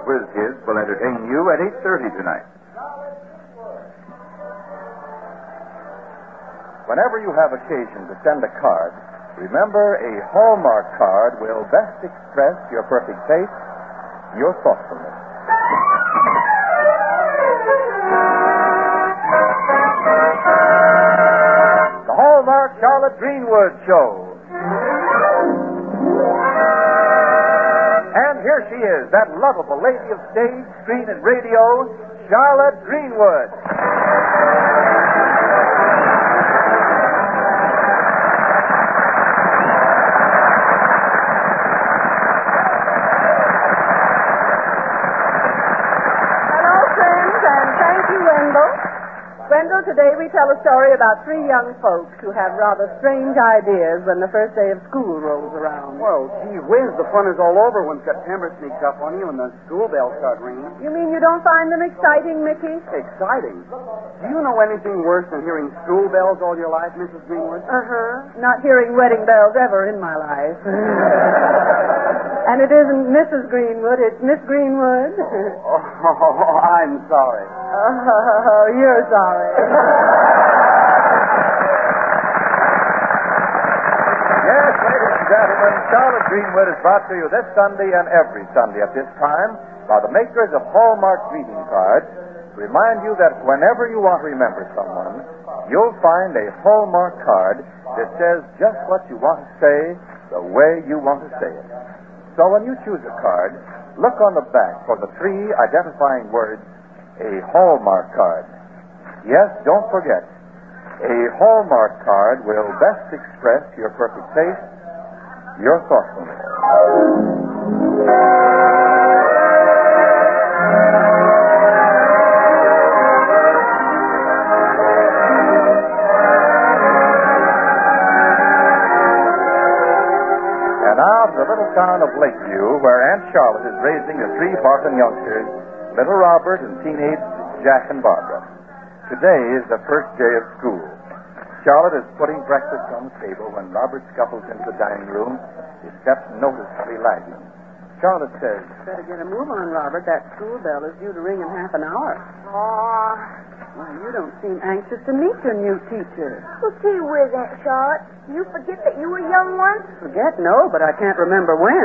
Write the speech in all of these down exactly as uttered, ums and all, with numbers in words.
Whiz Kids will entertain you at eight thirty tonight. Whenever you have occasion to send a card, remember a Hallmark card will best express your perfect taste, your thoughtfulness. The Hallmark Charlotte Greenwood Show. And here she is, that lovable lady of stage, screen, and radio, Charlotte Greenwood. Hello, friends, and thank you, Wendell. Wendell, today we tell a story about three young folks who have rather strange ideas when the first day of school rolls around. Well, gee whiz, the fun is all over when September sneaks up on you and the school bells start ringing. You mean you don't find them exciting, Mickey? Exciting? Do you know anything worse than hearing school bells all your life, Missus Greenwood? Uh-huh. Not hearing wedding bells ever in my life. And it isn't Missus Greenwood, it's Miss Greenwood. Oh, I'm sorry. Oh, you're sorry. Yes, ladies and gentlemen, Charlotte Greenwood is brought to you this Sunday and every Sunday at this time by the makers of Hallmark greeting cards to remind you that whenever you want to remember someone, you'll find a Hallmark card that says just what you want to say the way you want to say it. So when you choose a card, look on the back for the three identifying words, a Hallmark card. Yes, don't forget, a Hallmark card will best express your perfect taste, your thoughtfulness. And now to the little town of Lakeview, where Aunt Charlotte is raising the three Barton youngsters, little Robert and teenage Jack and Barbara. Today is the first day of school. Charlotte is putting breakfast on the table when Robert scuffles into the dining room, his steps noticeably lagging. Charlotte says, Better get a move on, Robert. That school bell is due to ring in half an hour. Aw. Well, you don't seem anxious to meet your new teacher. Well, gee whiz, Aunt Charlotte. You forget that you were young once? Forget? No, but I can't remember when.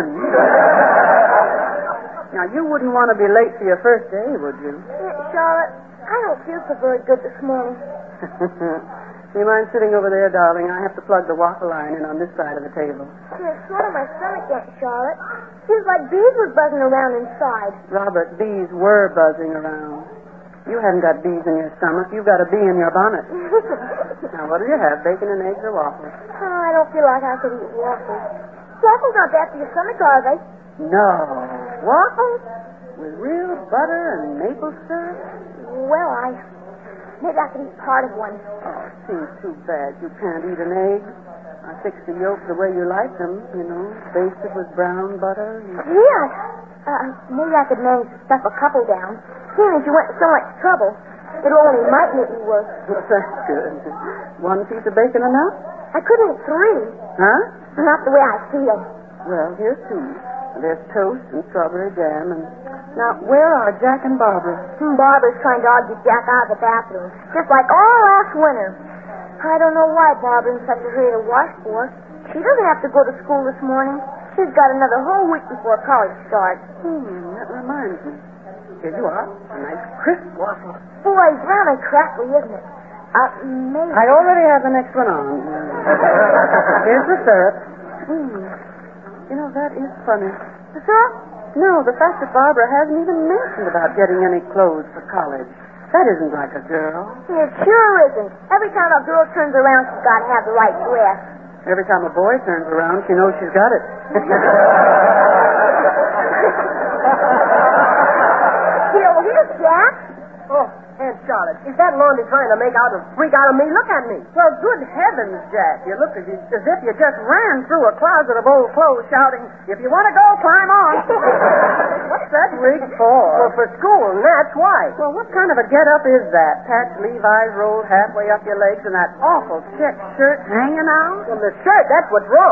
Now, you wouldn't want to be late for your first day, would you? Aunt Charlotte, I don't feel so very good this morning. Do you mind sitting over there, darling? I have to plug the waffle iron in on this side of the table. There's sort of my stomach, Aunt Charlotte. Feels like bees were buzzing around inside. Robert, bees were buzzing around. You haven't got bees in your stomach. You've got a bee in your bonnet. Now, what do you have, bacon and eggs or waffles? Oh, I don't feel like I could eat waffles. Waffles aren't bad for your stomach, are they? No. Waffles? With real butter and maple syrup? Well, I... Maybe I could eat part of one. Oh, it seems too bad you can't eat an egg. I fix the yolk the way you like them, you know, basted with brown butter. And... Yeah. Uh, maybe I could manage to stuff a couple down. Seeing as you went to so much trouble, it only might make me worse. That's good. One piece of bacon enough? I couldn't eat three. Huh? Not the way I feel. Well, here's two. There's toast and strawberry jam. And now, where are Jack and Barbara? Hmm, Barbara's trying to argue Jack out of the bathroom, just like all last winter. I don't know why Barbara's in such a hurry to wash for. She doesn't have to go to school this morning. She's got another whole week before college starts. Hmm, that reminds me. Here you are. A nice crisp waffle. Boy, brown and crackly, isn't it? Uh, maybe... I already have the next one on. Here's the syrup. Hmm. You know, that is funny. The syrup? No, the fact that Barbara hasn't even mentioned about getting any clothes for college. That isn't like a girl. It sure isn't. Every time a girl turns around, she's got to have the right dress. Every time a boy turns around, she knows she's got it. Here, well, here's Jack. Oh, Aunt Charlotte, is that laundry trying to make out a freak out of me? Look at me. Well, good heavens, Jack. You look as, you, as if you just ran through a closet of old clothes shouting, if you want to go, climb on. What's that rig for? Well, for school, and that's why. Well, what kind of a get-up is that? Patched Levi's rolled halfway up your legs and that awful check shirt hanging out? Well, the shirt, that's what's wrong.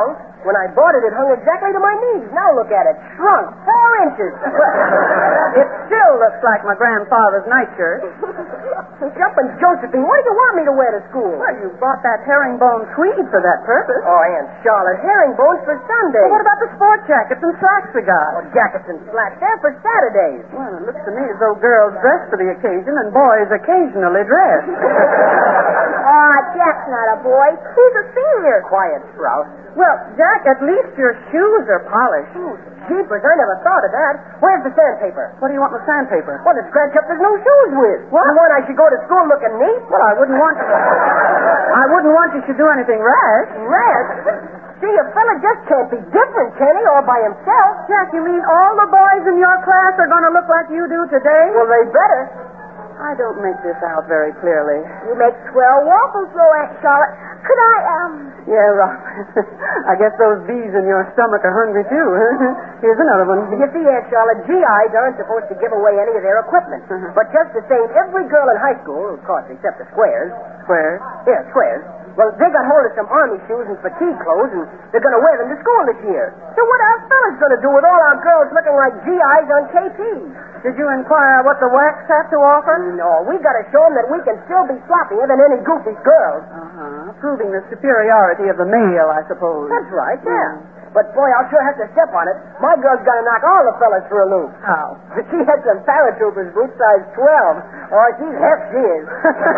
When I bought it, it hung exactly to my knees. Now look at it. Shrunk four inches. It still looks like my grandfather's nightshirt. Jumping Josephine, what do you want me to wear to school? Well, you bought that herringbone tweed for that purpose. Oh, Aunt Charlotte, herringbones for Sunday. Well, what about the sport jackets and slacks we got? Oh, jackets and slacks, they're for Saturdays. Well, it looks to me as though girls dress for the occasion and boys occasionally dress. Aw, Jack's not a boy. He's a senior. Quiet, Sprout. Well, Jack, at least your shoes are polished. Ooh, jeepers, I never thought of that. Where's the sandpaper? What do you want with sandpaper? Well, to scratch up his new shoes with. What? You want I should go to school looking neat? Well, I wouldn't want I wouldn't want you to do anything rash. Rash? See, a fella just can't be different, can he, all by himself? Jack, you mean all the boys in your class are going to look like you do today? Well, they better. I don't make this out very clearly. You make swell waffles, though, Aunt Charlotte. Could I, um... Yeah, Rob. I guess those bees in your stomach are hungry, too. Here's another one. You see, Aunt Charlotte, G Is aren't supposed to give away any of their equipment. Uh-huh. But just the same, every girl in high school, of course, except the squares. Square? Yeah, squares. Well, they got hold of some army shoes and fatigue clothes, and they're going to wear them to school this year. So what are fellas going to do with all our girls looking like G Is on K P? Did you inquire what the whacks have to offer? No, we got to show them that we can still be sloppier than any goofy girls. Uh-huh. Proving the superiority of the male, I suppose. That's right, yeah. But, boy, I'll sure have to step on it. My girl's got to knock all the fellas for a loop. How? She had some paratroopers boots size twelve. Oh, she's hef, she is.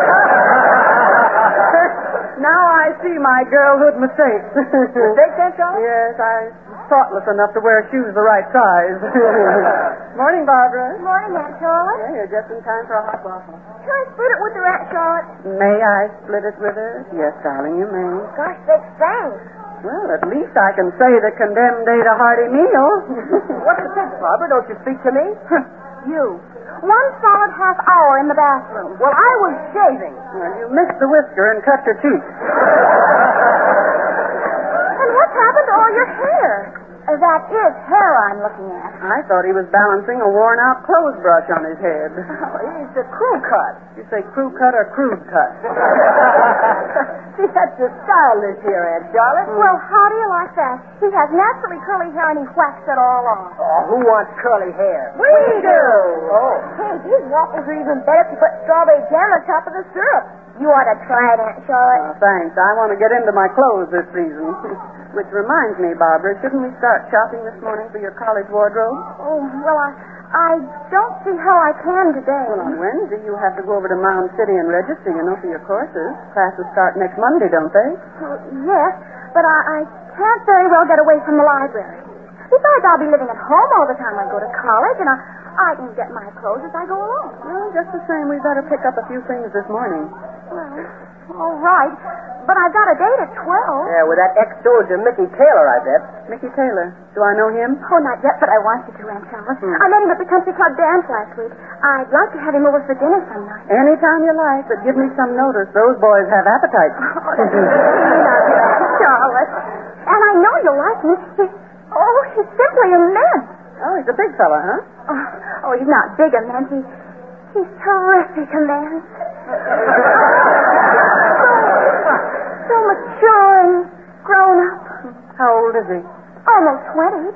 Now I see my girlhood mistakes. Mistakes, Aunt Charlotte? Yes, I thoughtless enough to wear shoes the right size. Morning, Barbara. Morning, Aunt Charlotte. Yeah, you're just in time for a hot waffle. Can I split it with her, Aunt Charlotte? May I split it with her? Yes, darling, you may. Gosh, sakes, thanks. Well, at least I can say the condemned ate a hearty meal. What's the sense, Barbara? Don't you speak to me? You. One solid half hour in the bathroom. Well, I was shaving. Well, you missed the whisker and cut your teeth. And what's happened to all your hair? Uh, that is hair I'm looking at. I thought he was balancing a worn-out clothes brush on his head. Oh, it's a crew cut. You say crew cut or crude cut? See, that's the style this year, Aunt Charlotte. Well, how do you like that? He has naturally curly hair and he whacks it all off. Oh, who wants curly hair? We do. Oh. Hey, these waffles are even better if you put strawberry jam on top of the syrup. You ought to try it, Aunt Charlotte. Oh, thanks. I want to get into my clothes this season. Which reminds me, Barbara, shouldn't we start shopping this morning for your college wardrobe? Oh, well, I, I don't see how I can today. Well, on Wednesday you have to go over to Mound City and register, you know, for your courses. Classes start next Monday, don't they? Well, yes, but I, I can't very well get away from the library. Besides, I'll be living at home all the time I go to college, and I, I can get my clothes as I go along. Well, just the same, we better pick up a few things this morning. Well, all right, but I've got a date at twelve. Yeah, with that ex-soldier Mickey Taylor, I bet. Mickey Taylor. Do I know him? Oh, not yet, but I want you to, Aunt Charlotte. Hmm. I met him at the country club dance last week. I'd like to have him over for dinner some night. Anytime you like, but give me some notice. Those boys have appetites. Oh, that's sweet of you, Aunt Charlotte. And I know you'll like him. He's, oh, he's simply immense. Oh, he's a big fella, huh? Oh, oh, he's not big immense. He's, he's terrific immense. So mature and grown up. How old is he? Almost twenty.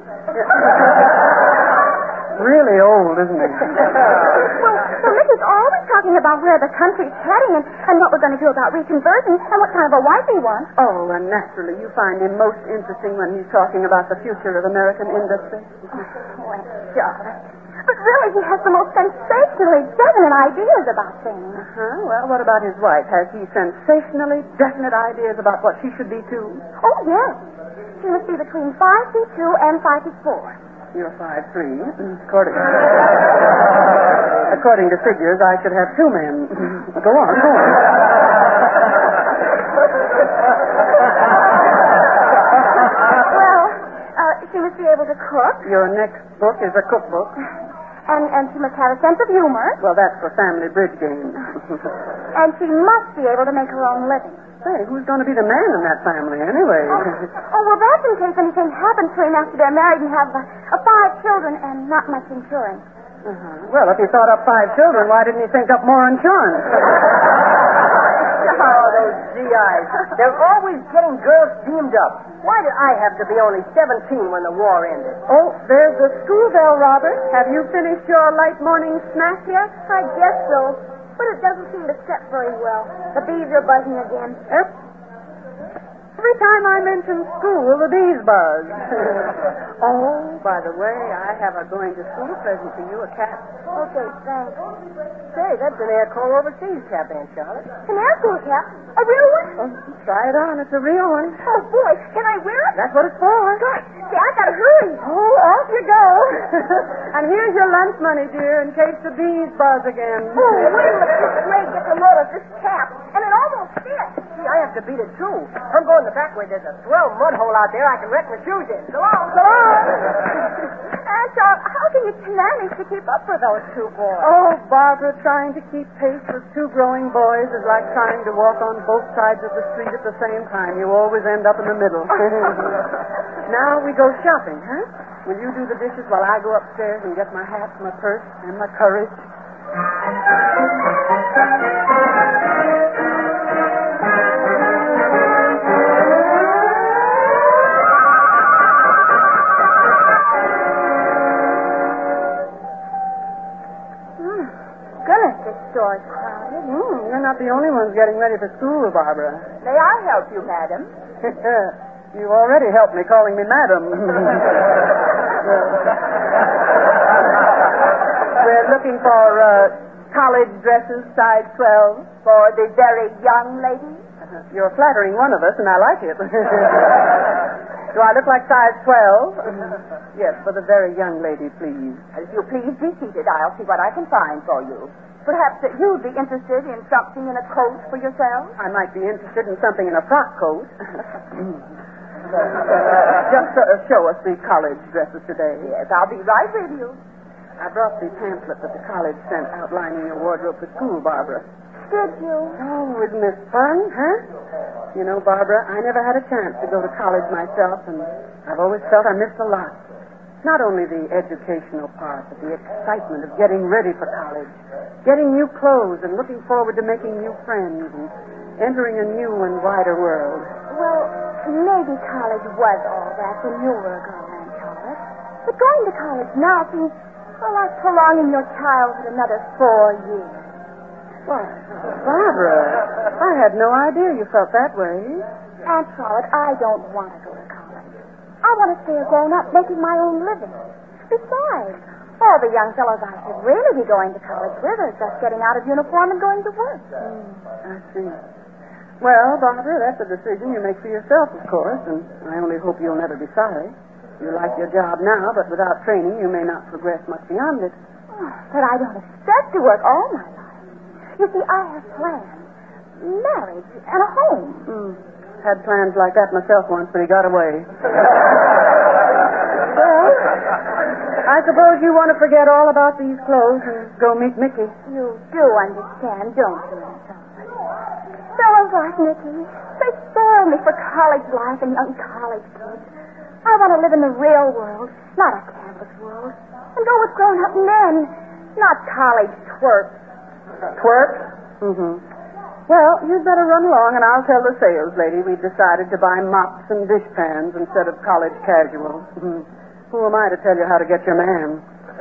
Really old, isn't he? Well, well, Missus always talking about where the country's heading and, and what we're going to do about reconversion and what kind of a wife he wants. Oh, and naturally, you find him most interesting when he's talking about the future of American industry. Oh, Aunt Charlotte. But really, he has the most sensationally definite ideas about things. Uh-huh. Well, what about his wife? Has he sensationally definite ideas about what she should be, too? Oh, yes. She must be between five feet two and five feet four. You're five three. According, according to figures, I should have two men. Go on, go on. Well, uh, she must be able to cook. Your next book is a cookbook. And, and she must have a sense of humor. Well, that's for family bridge games. And she must be able to make her own living. Say, who's going to be the man in that family, anyway? Oh, oh well, that's in case anything happens to him after they're married and have uh, uh, five children and not much insurance. Uh-huh. Well, if he thought up five children, why didn't he think up more insurance? Oh, those G Is. They're always getting girls steamed up. Why did I have to be only seventeen when the war ended? Oh, there's the school bell, Robert. Have you finished your light morning snack yet? I guess so. But it doesn't seem to set very well. The bees are buzzing again. Yep. Every time I mention school, the bees buzz. Oh, by the way, I have a going to school present for you, a cap. Okay, thanks. Say, that's an Air Corps overseas cap, Aunt Charlotte. An air Corps cap? A real one? Oh, try it on. It's a real one. Oh, boy. Can I wear it? That's what it's for. Gosh, see, I gotta hurry. Oh, off you go. And here's your lunch money, dear, in case the bees buzz again. Oh, wait a minute. This Ray gets a load of this cap, and it almost fits. Gee, I have to beat it, too. I'm going the back way. There's a swell mud hole out there I can wreck my shoes in. So long. So long. Aunt Charlotte, how can you manage to keep up with those two boys? Oh, Barbara, trying to keep pace with two growing boys is like trying to walk on both sides of the street at the same time. You always end up in the middle. Now we go shopping, huh? Will you do the dishes while I go upstairs and get my hat, my purse, and my courage? Store's crowded. Mm, you're not the only ones getting ready for school, Barbara. May I help you, madam? You already helped me calling me madam. We're looking for uh, college dresses, size twelve. For the very young lady? Uh-huh. You're flattering one of us, and I like it. Do I look like size twelve? Yes, for the very young lady, please. If you please be seated, I'll see what I can find for you. Perhaps that you'd be interested in something in a coat for yourself? I might be interested in something in a frock coat. Just uh, show us the college dresses today. Yes, I'll be right with you. I brought the pamphlet that the college sent outlining your wardrobe for school, Barbara. Did you? Oh, isn't this fun, huh? You know, Barbara, I never had a chance to go to college myself, and I've always felt I missed a lot. Not only the educational part, but the excitement of getting ready for college, getting new clothes and looking forward to making new friends and entering a new and wider world. Well, maybe college was all that when you were a girl, Aunt Charlotte. But going to college now seems, well, like prolonging your childhood another four years. Why, Barbara, I had no idea you felt that way. Aunt Charlotte, I don't want to go to college. I want to stay a grown-up making my own living. Besides, all the young fellows I should really be going to college with are just getting out of uniform and going to work. Mm, I see. Well, Barbara, that's a decision you make for yourself, of course, and I only hope you'll never be sorry. You like your job now, but without training, you may not progress much beyond it. Oh, but I don't expect to work all my life. You see, I have plans. Marriage and a home. Mm. Had plans like that myself once, but he got away. Well, I suppose you want to forget all about these clothes and go meet Mickey. You do understand, don't you, Aunt Charlotte? Fellows like Mickey, they spoil me for college life and young college kids. I want to live in the real world, not a campus world, and go with grown-up men, not college twerps. Twerps? Mm-hmm. Well, you'd better run along, and I'll tell the sales lady we've decided to buy mops and dishpans instead of college casuals. Mm-hmm. Who am I to tell you how to get your man?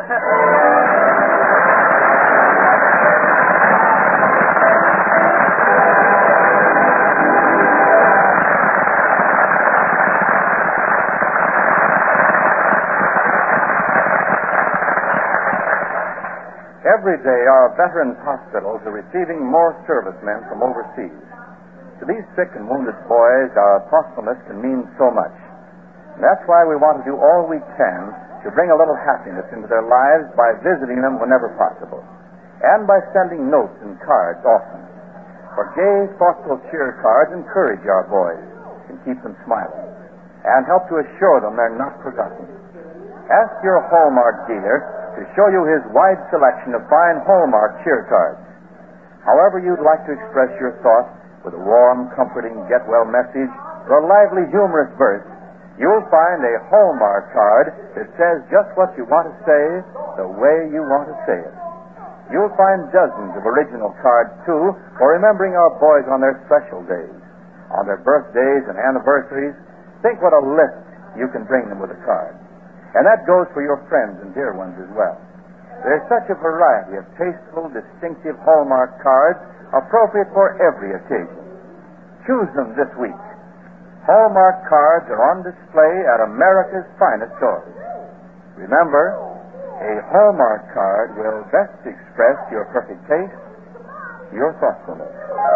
Every day, our veterans' hospitals are receiving more servicemen from overseas. To these sick and wounded boys, our thoughtfulness can mean so much. And that's why we want to do all we can to bring a little happiness into their lives by visiting them whenever possible, and by sending notes and cards often. For gay, thoughtful cheer cards encourage our boys and keep them smiling, and help to assure them they're not forgotten. Ask your Hallmark dealer to show you his wide selection of fine Hallmark cheer cards. However you'd like to express your thoughts, with a warm, comforting, get-well message or a lively, humorous verse, you'll find a Hallmark card that says just what you want to say the way you want to say it. You'll find dozens of original cards, too, for remembering our boys on their special days. On their birthdays and anniversaries, think what a lift you can bring them with a card. And that goes for your friends and dear ones as well. There's such a variety of tasteful, distinctive Hallmark cards appropriate for every occasion. Choose them this week. Hallmark cards are on display at America's finest stores. Remember, a Hallmark card will best express your perfect taste, your thoughtfulness.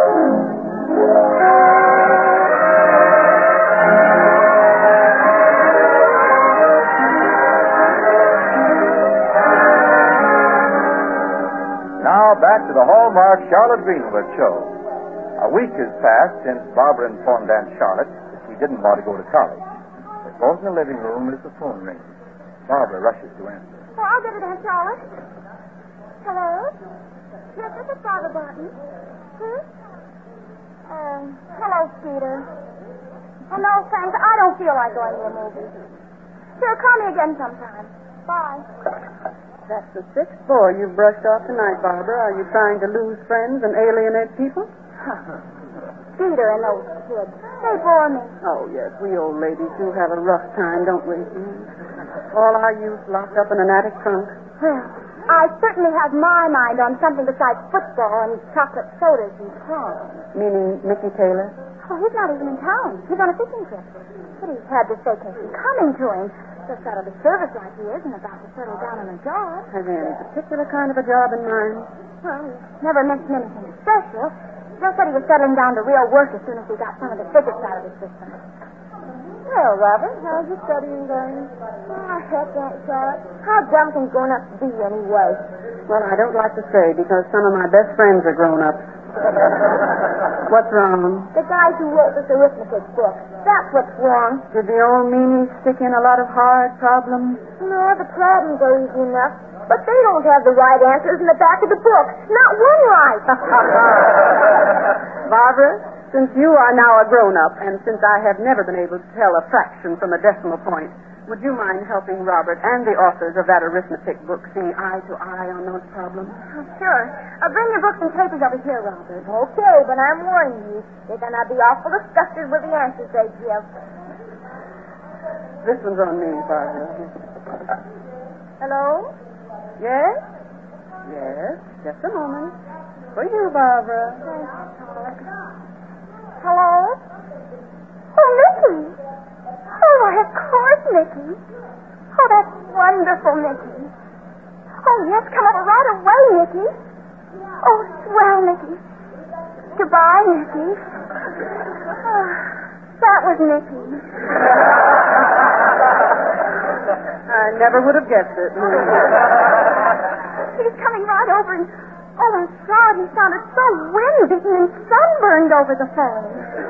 Now back to the Hallmark Charlotte Greenwood show. A week has passed since Barbara informed Aunt Charlotte that she didn't want to go to college. They're both in the living room as the phone rings. Barbara rushes to answer. Oh, I'll get it, Aunt Charlotte. Hello? Yes, this is Barbara Barton. Hmm? Um, hello, Peter. Oh, no, thanks. I don't feel like going to a movie. Sure, call me again sometime. Bye. That's the sixth boy you've brushed off tonight, Barbara. Are you trying to lose friends and alienate people? Peter and those kids. They bore me. Oh, yes, we old ladies do have a rough time, don't we? All our youth locked up in an attic trunk. Well, I certainly have my mind on something besides football and chocolate sodas and prom. Meaning Mickey Taylor? Oh, he's not even in town. He's on a fishing trip. But he's had this vacation coming to him. Just out of the service like he is and about to settle down on a job. Has he any particular kind of a job in mind? Well, he never mentioned anything special. Just said he was settling down to real work as soon as he got some of the physics out of his system. Well, Robert, how's your studying going? Oh, heck, Aunt Charlotte. How dumb can grown-ups be anyway? Well, I don't like to say because some of my best friends are grown-ups. What's wrong? The guys who wrote this arithmetic book. That's what's wrong. Did the old meanies stick in a lot of hard problems? No, the problems are easy enough. But they don't have the right answers in the back of the book. Not one right. Barbara, since you are now a grown-up, and since I have never been able to tell a fraction from a decimal point, would you mind helping Robert and the authors of that arithmetic book see eye to eye on those problems? Oh, sure. Uh, bring your books and papers over here, Robert. Okay, but I'm warning you. They're going to be awful disgusted with the answers they give. This one's on me, Barbara. Hello? Yes? Yes, just a moment. For you, Barbara. Hello? Oh, Mickey. Oh, why, of course, Mickey. Oh, that's wonderful, Mickey. Oh, yes, come over right away, Mickey. Oh, swell, Mickey. Goodbye, Mickey. Oh, that was Mickey. I never would have guessed it. He's coming right over and... Oh, I'm sorry. He sounded so wind-beaten and sunburned over the phone.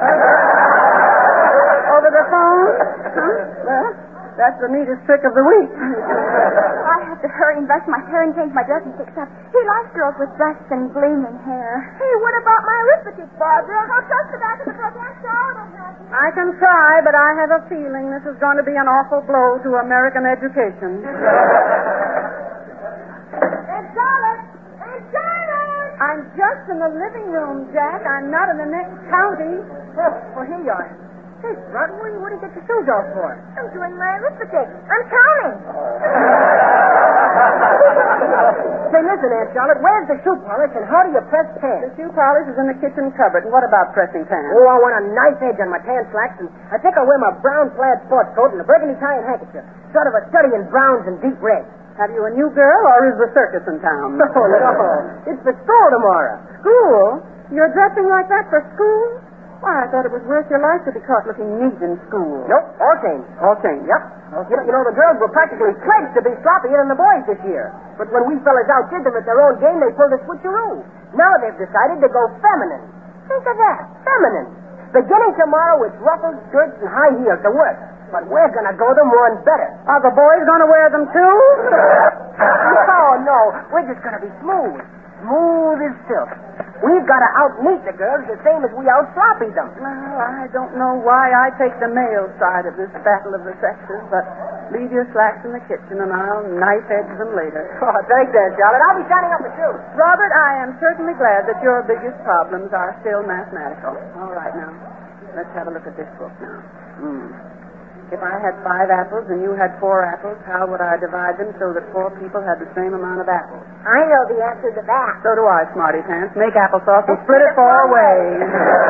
Over the phone? Huh? Well, that's the neatest trick of the week. I have to hurry and brush my hair and change my dress and fix up. He likes girls with breasts and gleaming hair. Hey, what about my arithmetic, Barbara? I'll trust the back of the book. I'm sorry. I can try, but I have a feeling this is going to be an awful blow to American education. Aunt Charlotte! Aunt Charlotte! I'm just in the living room, Jack. I'm not in the next county. Oh, well, here you are. Hey, Rotten, what, what do you get your shoes off for? I'm doing my arithmetic. I'm counting. Say, listen, Aunt Charlotte, where's the shoe polish and how do you press The pants? shoe polish is in the kitchen cupboard. And what about pressing pans? Oh, I want a nice edge on my tan slacks, and I think I'll wear my brown plaid sports coat and a burgundy tie and handkerchief. Sort of a study in browns and deep reds. Have you a new girl, or is the circus in town? No, no. It's for school tomorrow. School? You're dressing like that for school? Why, I thought it was worth your life to be caught looking neat in school. Nope, all changed. All changed. Yep. You know, you know, the girls were practically pledged to be sloppier than the boys this year. But when we fellas outdid them at their own game, they pulled a switcheroo. Now they've decided to go feminine. Think of that, feminine. Beginning tomorrow, it's ruffled skirts and high heels to work. But we're going to go them one better. Are the boys going to wear them too? Oh, no. We're just going to be smooth. Smooth as silk. We've got to out-neat the girls the same as we out-sloppy them. Well, I don't know why I take the male side of this battle of the sexes, but leave your slacks in the kitchen and I'll knife edge them later. Oh, thanks, Aunt Charlotte. I'll be shining up the shoes. Robert, I am certainly glad that your biggest problems are still mathematical. All right, now, let's have a look at this book now. Hmm. If I had five apples and you had four apples, how would I divide them so that four people had the same amount of apples? I know the answer to that. So do I, Smarty Pants. Make applesauce and split it four ways.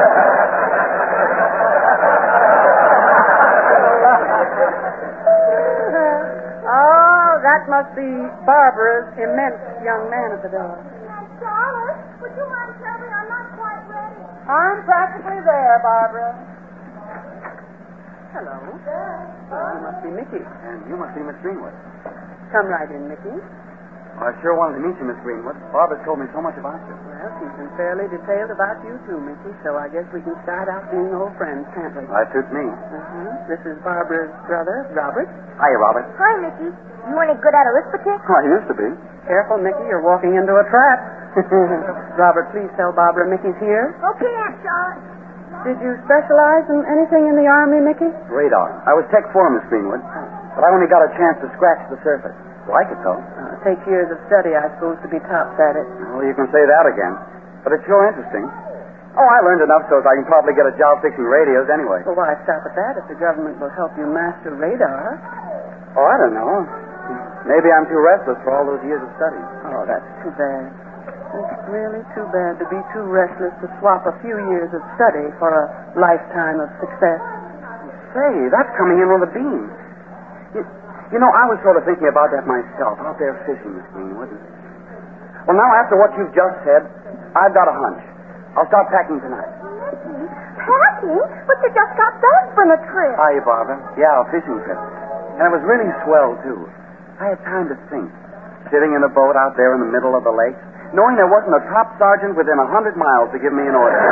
Oh, that must be Barbara's immense young man at the door. Charlotte, would you mind telling me I'm not quite ready? I'm practically there, Barbara. Hello. Oh, you must be Mickey. And you must be Miss Greenwood. Come right in, Mickey. Well, I sure wanted to meet you, Miss Greenwood. Barbara told me so much about you. Well, she's been fairly detailed about you, too, Mickey, so I guess we can start out being old friends, can't we? That suits me. Uh-huh. This is Barbara's brother, Robert. Hiya, Robert. Hi, Mickey. You any good at arithmetic? Oh, I used to be. Careful, Mickey, you're walking into a trap. Robert, please tell Barbara Mickey's here. Okay, Aunt Charlotte. Did you specialize in anything in the Army, Mickey? Radar. I was Tech four, Miss Greenwood. But I only got a chance to scratch the surface. Like it, though. Uh, it takes years of study, I suppose, to be tops at it. Well, you can say that again. But it's sure interesting. Oh, I learned enough so I can probably get a job fixing radios anyway. Well, why stop at that if the government will help you master radar? Oh, I don't know. Maybe I'm too restless for all those years of study. Oh, that's too bad. It's really too bad to be too restless to swap a few years of study for a lifetime of success. Say, that's coming in on the beam. You, you know, I was sort of thinking about that myself, out there fishing, Miss Greenwood. Well, now, after what you've just said, I've got a hunch. I'll start packing tonight. Packing? But you just got back from a trip. Hiya, Barbara. Yeah, a fishing trip. And it was really swell, too. I had time to think. Sitting in a boat out there in the middle of the lake, knowing there wasn't a top sergeant within a hundred miles to give me an order.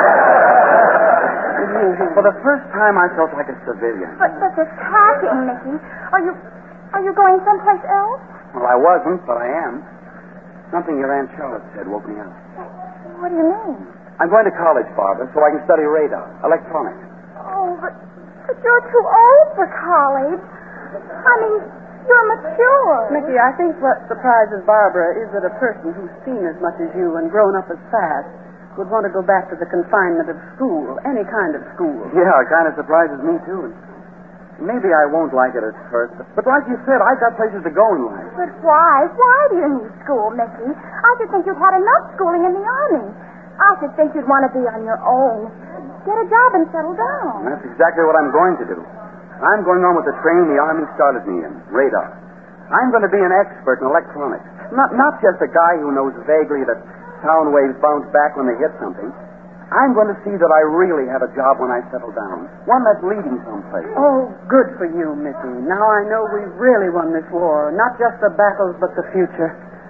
For the first time, I felt like a civilian. But, but this packing, Mickey, are you, are you going someplace else? Well, I wasn't, but I am. Something your Aunt Charlotte said woke me up. What do you mean? I'm going to college, Barbara, so I can study radar, electronics. Oh, but, but you're too old for college. I mean, you're mature. Mickey, I think what surprises Barbara is that a person who's seen as much as you and grown up as fast would want to go back to the confinement of school, any kind of school. Yeah, it kind of surprises me, too. Maybe I won't like it at first, but, but like you said, I've got places to go in life. But why? Why do you need school, Mickey? I should think you'd had enough schooling in the Army. I should think you'd want to be on your own. Get a job and settle down. That's exactly what I'm going to do. I'm going on with the training the Army started me in, radar. I'm going to be an expert in electronics. Not, not just a guy who knows vaguely that sound waves bounce back when they hit something. I'm going to see that I really have a job when I settle down. One that's leading someplace. Oh, good for you, Mickey. Now I know we've really won this war. Not just the battles, but the future.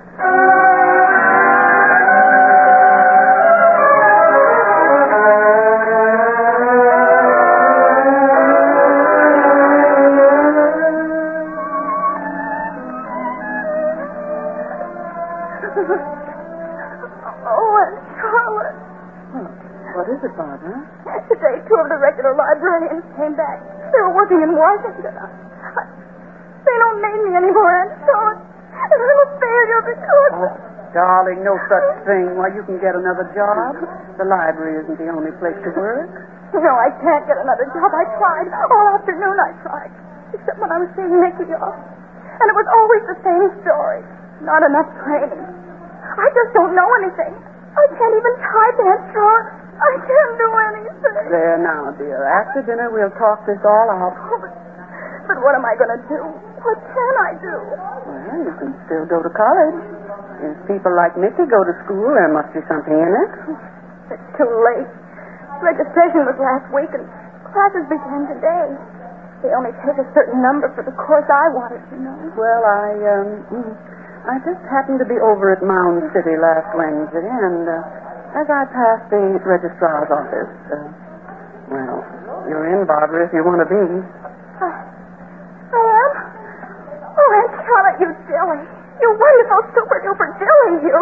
Oh, Aunt Charlotte. What is it, Barbara? Today, two of the regular librarians came back. They were working in Washington. I, I, they don't need me anymore, Aunt Charlotte. And I'm a failure because... Oh, darling, no such thing. Why, you can get another job. The library isn't the only place to work. No, I can't get another job. I tried. All afternoon I tried. Except when I was seeing Mickey off. And it was always the same story. Not enough training. I just don't know anything. I can't even type, Aunt Charlotte. I can't do anything. There now, dear. After dinner, we'll talk this all out. Oh, but, but what am I going to do? What can I do? Well, you can still go to college. If people like Mickey go to school, there must be something in it. It's too late. Registration was last week, and classes began today. They only take a certain number for the course I wanted to know. Well, I, um, I just happened to be over at Mound City last Wednesday, and uh, as I passed the registrar's office, uh, well, you're in, Barbara, if you want to be. Uh, you silly. You wonderful, super-duper silly, you.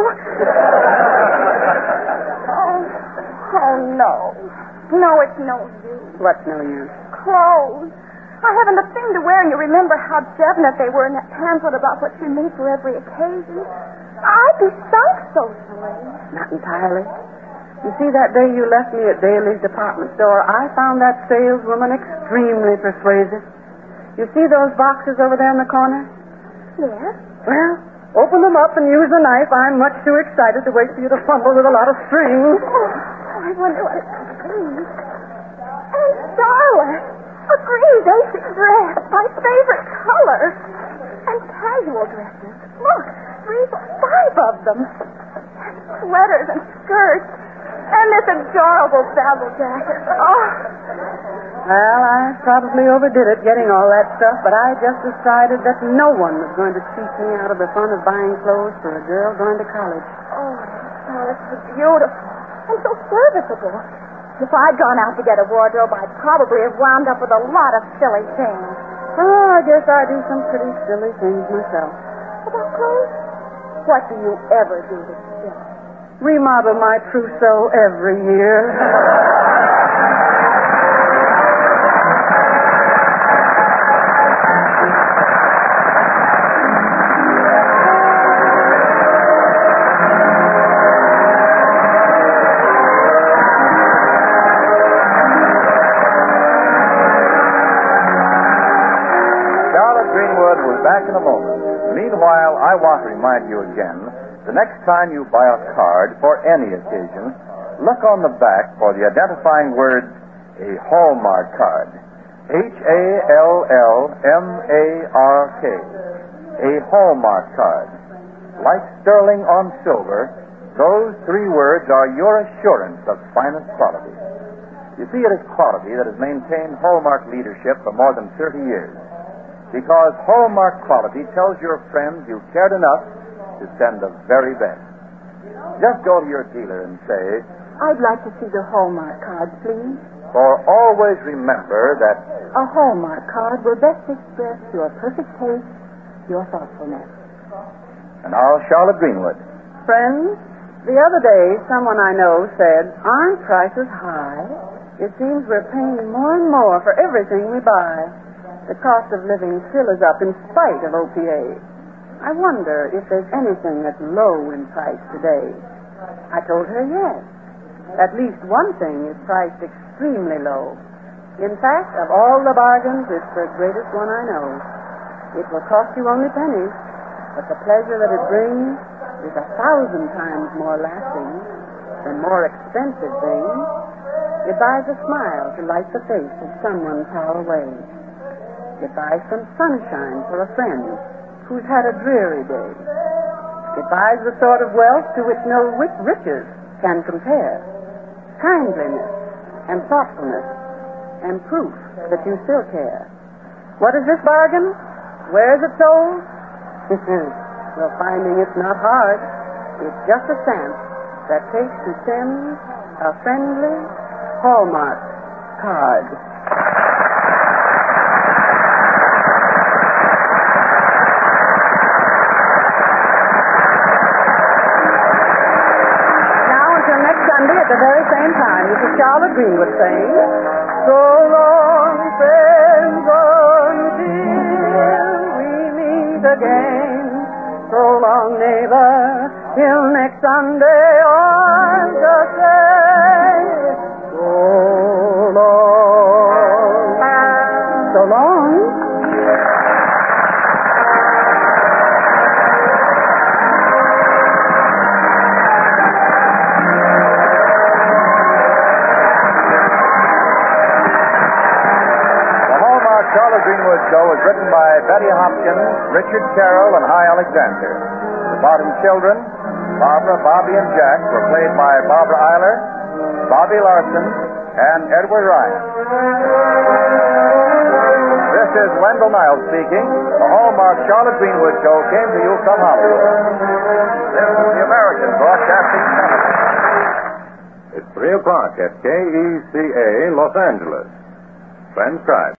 oh, oh, no. No, it's no use. What's no use? Clothes. I haven't a thing to wear, and you remember how definite they were in that pamphlet about what you need for every occasion. I'd be sunk socially. Not entirely. You see, that day you left me at Daly's department store, I found that saleswoman extremely persuasive. You see those boxes over there in the corner? Yes? Well, open them up and use the knife. I'm much too excited to wait for you to fumble with a lot of string. Oh, I wonder what it could be. And Charlotte, a green basic dress, my favorite color. And casual dresses. Look, three, five of them. And sweaters and skirts. And this adorable bevel jacket. Oh. Well, I probably overdid it getting all that stuff, but I just decided that no one was going to cheat me out of the fun of buying clothes for a girl going to college. Oh, Charlotte, so beautiful. And so serviceable. If I'd gone out to get a wardrobe, I'd probably have wound up with a lot of silly things. Oh, I guess I do some pretty silly things myself. About clothes? What do you ever do that's silly? Remodel my trousseau every year. Charlotte Greenwood will be back in a moment. Meanwhile, I want to remind you again, the next time you buy a card for any occasion, look on the back for the identifying words, a Hallmark card. H A L L M A R K. A Hallmark card. Like sterling on silver, those three words are your assurance of finest quality. You see, it is quality that has maintained Hallmark leadership for more than thirty years. Because Hallmark quality tells your friends you cared enough to send the very best. Just go to your dealer and say, I'd like to see the Hallmark card, please. for always remember that A Hallmark card will best express your perfect taste, your thoughtfulness. And now, Charlotte Greenwood. Friends, the other day someone I know said, aren't prices high? It seems we're paying more and more for everything we buy. The cost of living still is up in spite of O P A. I wonder if there's anything that's low in price today. I told her yes. At least one thing is priced extremely low. In fact, of all the bargains, it's the greatest one I know. It will cost you only pennies, but the pleasure that it brings is a thousand times more lasting than more expensive things. It buys a smile to light the face of someone far away. It buys some sunshine for a friend who's had a dreary day. It buys the sort of wealth to which no riches can compare. Kindliness and thoughtfulness and proof that you still care. What is this bargain? Where is it sold? Well, finding it's not hard. It's just a stamp that takes to send a friendly Hallmark card. At the very same time, this is Charlotte Greenwood saying, so long, friends, until we meet again. So long, neighbor, till next Sunday, or just say, so long. So long. Charlotte Greenwood Show was written by Betty Hopkins, Richard Carroll, and Hy Alexander. The Barton children, Barbara, Bobby, and Jack, were played by Barbara Eiler, Bobby Larson, and Edward Ryan. This is Wendell Niles speaking. The Hallmark Charlotte Greenwood Show came to you from Hollywood. This is the American Broadcasting Company. It's three o'clock at K E C A, Los Angeles. Transcribed.